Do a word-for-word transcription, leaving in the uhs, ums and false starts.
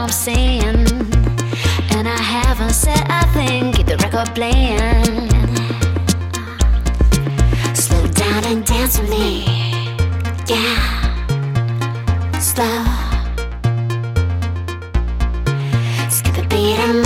I'm saying. And I haven't said a thing, keep the record playing. Slow down and dance with me, yeah. Slow. Skip a beat and